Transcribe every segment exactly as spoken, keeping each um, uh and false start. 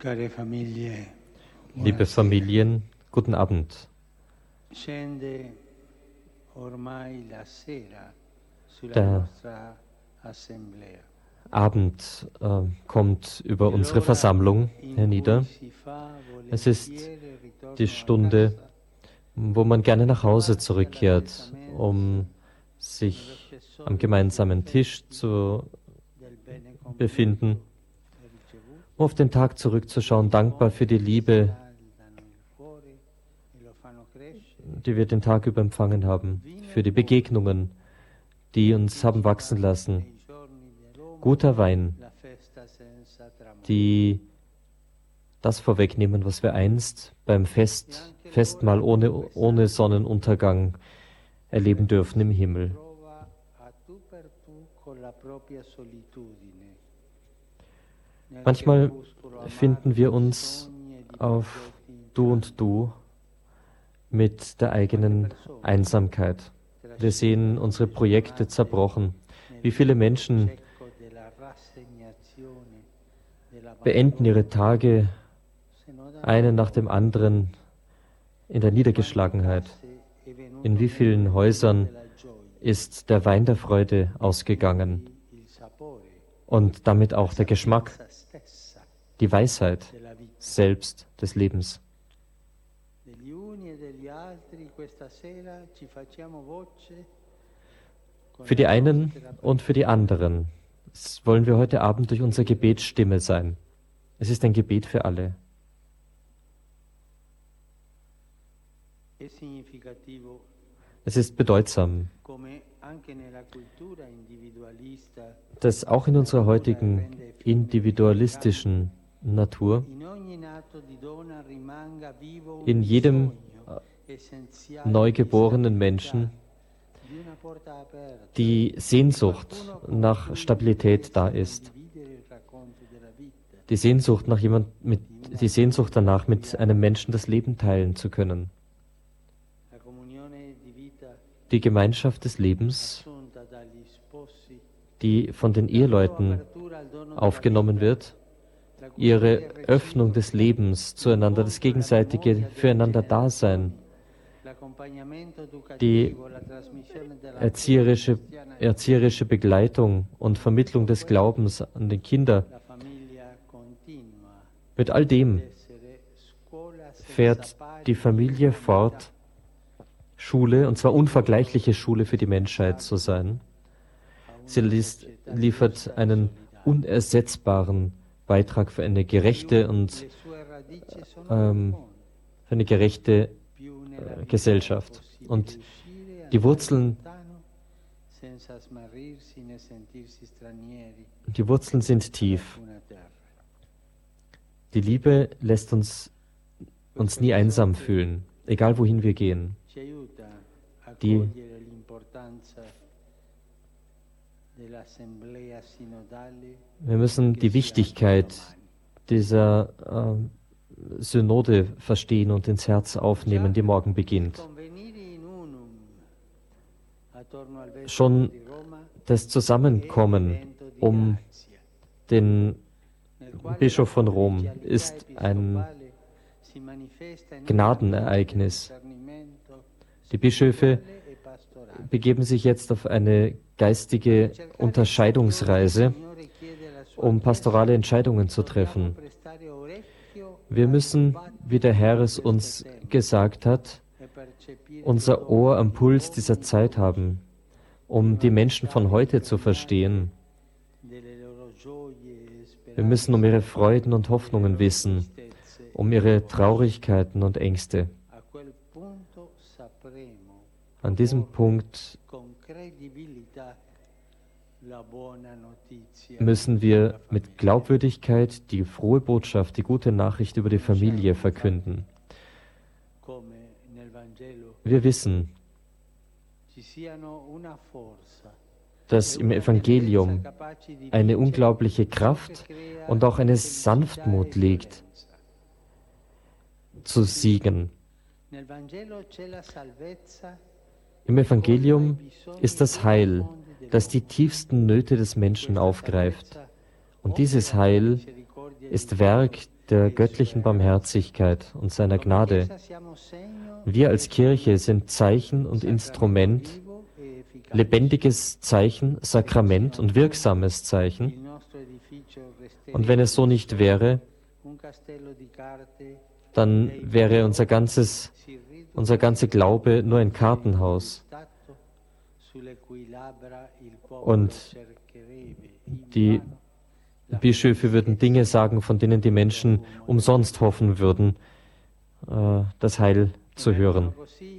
Care famiglie, Liebe Familien, guten Abend. scende ormai la sera sulla Der nostra assemblea. Abend äh, kommt über unsere Versammlung hernieder. Es ist die Stunde, wo man gerne nach Hause zurückkehrt, um sich am gemeinsamen Tisch zu befinden, um auf den Tag zurückzuschauen, dankbar für die Liebe, die wir den Tag über empfangen haben, für die Begegnungen, die uns haben wachsen lassen. Guter Wein, die das vorwegnehmen, was wir einst beim Fest, Festmahl ohne, ohne Sonnenuntergang erleben dürfen im Himmel. Manchmal finden wir uns auf Du und Du mit der eigenen Einsamkeit. Wir sehen unsere Projekte zerbrochen. Wie viele Menschen beenden ihre Tage einen nach dem anderen in der Niedergeschlagenheit. In wie vielen Häusern ist der Wein der Freude ausgegangen und damit auch der Geschmack, die Weisheit selbst des Lebens. Für die einen und für die anderen wollen wir heute Abend durch unser Gebet Stimme sein. Es ist ein Gebet für alle. Es ist bedeutsam, dass auch in unserer heutigen individualistischen Natur in jedem neugeborenen Menschen die Sehnsucht nach Stabilität da ist. Die Sehnsucht nach jemand mit, die Sehnsucht danach, mit einem Menschen das Leben teilen zu können. Die Gemeinschaft des Lebens, die von den Eheleuten aufgenommen wird, ihre Öffnung des Lebens zueinander, das gegenseitige Füreinander-Dasein, die erzieherische, erzieherische Begleitung und Vermittlung des Glaubens an die Kinder. Mit all dem fährt die Familie fort, Schule, und zwar unvergleichliche Schule für die Menschheit zu sein. Sie liest, liefert einen unersetzbaren Beitrag für eine gerechte und ähm, für eine gerechte äh, Gesellschaft. Und die Wurzeln, die Wurzeln sind tief. Die Liebe lässt uns, uns nie einsam fühlen, egal wohin wir gehen. Die, wir müssen die Wichtigkeit dieser äh, Synode verstehen und ins Herz aufnehmen, die morgen beginnt. Schon das Zusammenkommen um den Bischof von Rom ist ein Gnadenereignis. Die Bischöfe begeben sich jetzt auf eine geistige Unterscheidungsreise, um pastorale Entscheidungen zu treffen. Wir müssen, wie der Herr es uns gesagt hat, unser Ohr am Puls dieser Zeit haben, um die Menschen von heute zu verstehen. Wir müssen um ihre Freuden und Hoffnungen wissen, um ihre Traurigkeiten und Ängste. An diesem Punkt müssen wir mit Glaubwürdigkeit die frohe Botschaft, die gute Nachricht über die Familie verkünden. Wir wissen, dass im Evangelium eine unglaubliche Kraft und auch eine Sanftmut liegt, zu siegen. Im Evangelium ist das Heil, das die tiefsten Nöte des Menschen aufgreift. Und dieses Heil ist Werk der göttlichen Barmherzigkeit und seiner Gnade. Wir als Kirche sind Zeichen und Instrument, lebendiges Zeichen, Sakrament und wirksames Zeichen. Und wenn es so nicht wäre, dann wäre unser ganzes, unser ganzer Glaube nur ein Kartenhaus. Und die Bischöfe würden Dinge sagen, von denen die Menschen umsonst hoffen würden, äh, das Heil zu hören.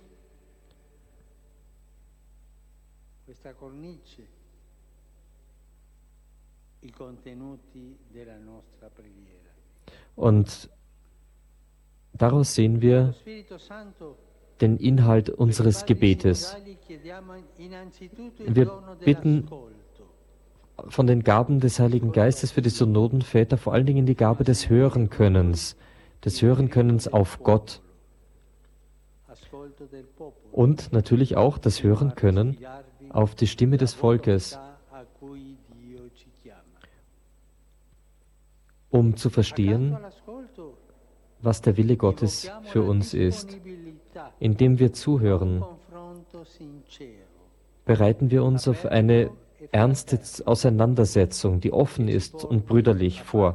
Und daraus sehen wir den Inhalt unseres Gebetes. Wir bitten von den Gaben des Heiligen Geistes für die Synodenväter vor allen Dingen die Gabe des Hörenkönnens, des Hörenkönnens auf Gott und natürlich auch das Hörenkönnen auf die Stimme des Volkes, um zu verstehen, was der Wille Gottes für uns ist. Indem wir zuhören, bereiten wir uns auf eine ernste Auseinandersetzung, die offen ist und brüderlich, vor.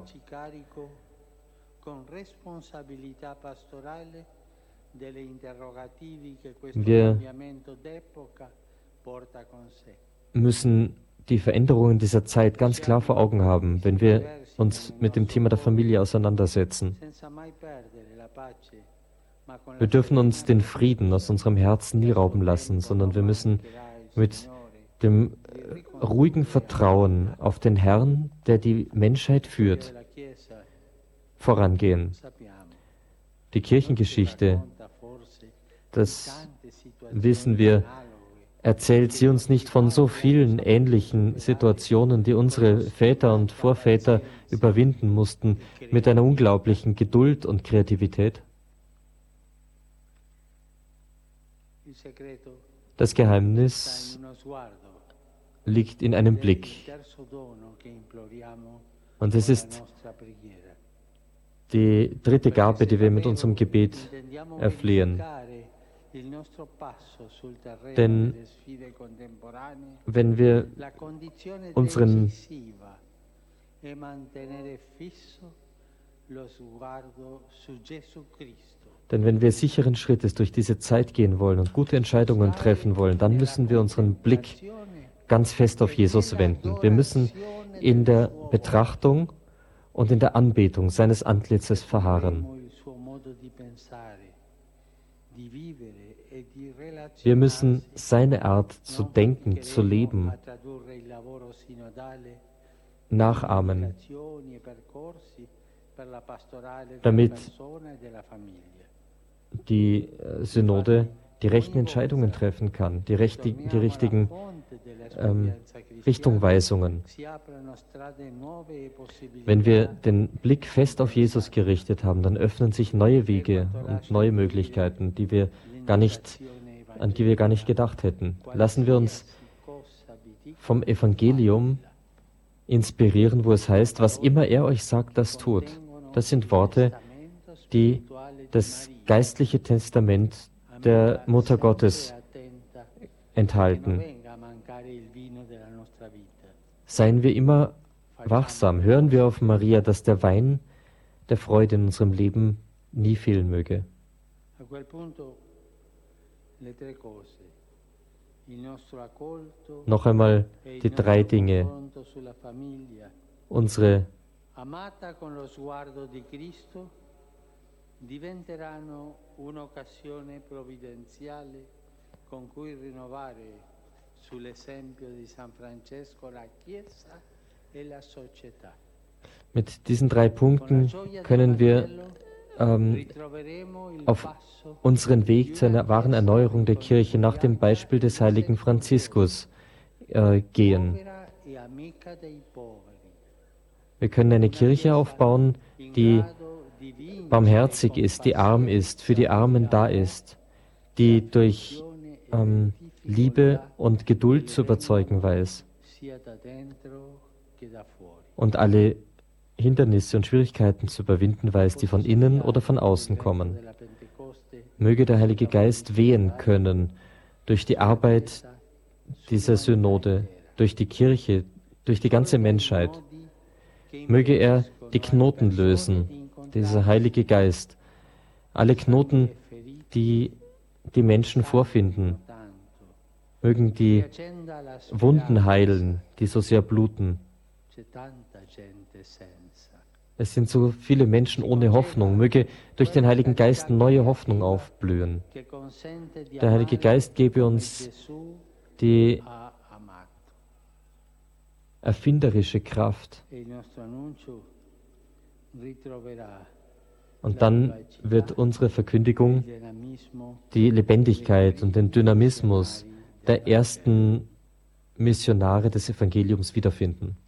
Wir müssen die Veränderungen dieser Zeit ganz klar vor Augen haben, wenn wir uns mit dem Thema der Familie auseinandersetzen. Wir dürfen uns den Frieden aus unserem Herzen nie rauben lassen, sondern wir müssen mit dem ruhigen Vertrauen auf den Herrn, der die Menschheit führt, vorangehen. Die Kirchengeschichte, das wissen wir, erzählt sie uns nicht von so vielen ähnlichen Situationen, die unsere Väter und Vorväter überwinden mussten, mit einer unglaublichen Geduld und Kreativität? Das Geheimnis liegt in einem Blick. Und es ist die dritte Gabe, die wir mit unserem Gebet erflehen. Denn wenn wir unseren Denn wenn wir sicheren Schrittes durch diese Zeit gehen wollen und gute Entscheidungen treffen wollen, dann müssen wir unseren Blick ganz fest auf Jesus wenden. Wir müssen in der Betrachtung und in der Anbetung seines Antlitzes verharren. Wir müssen seine Art zu denken, zu leben, nachahmen, damit die Synode die rechten Entscheidungen treffen kann, die, rechte, die richtigen ähm, Richtungweisungen. Wenn wir den Blick fest auf Jesus gerichtet haben, dann öffnen sich neue Wege und neue Möglichkeiten, die wir gar nicht, an die wir gar nicht gedacht hätten. Lassen wir uns vom Evangelium inspirieren, wo es heißt, was immer er euch sagt, das tut. Das sind Worte, die das geistliche Testament der Mutter Gottes enthalten. Seien wir immer wachsam, hören wir auf Maria, dass der Wein der Freude in unserem Leben nie fehlen möge. Noch einmal die drei Dinge. Unsere diventeranno un'occasione provvidenziale con cui rinnovare sull'esempio di San Francesco la Chiesa e la società. Mit diesen drei Punkten können wir ähm, auf unseren Weg zu einer wahren Erneuerung der Kirche nach dem Beispiel des heiligen Franziskus äh, gehen. Wir können eine Kirche aufbauen, die barmherzig ist, die arm ist, für die Armen da ist, die durch ähm, Liebe und Geduld zu überzeugen weiß und alle Hindernisse und Schwierigkeiten zu überwinden weiß, die von innen oder von außen kommen. Möge der Heilige Geist wehen können durch die Arbeit dieser Synode, durch die Kirche, durch die ganze Menschheit. Möge er die Knoten lösen, dieser Heilige Geist. Alle Knoten, die die Menschen vorfinden. Mögen die Wunden heilen, die so sehr bluten. Es sind so viele Menschen ohne Hoffnung. Möge durch den Heiligen Geist neue Hoffnung aufblühen. Der Heilige Geist gebe uns die erfinderische Kraft. Und dann wird unsere Verkündigung die Lebendigkeit und den Dynamismus der ersten Missionare des Evangeliums wiederfinden.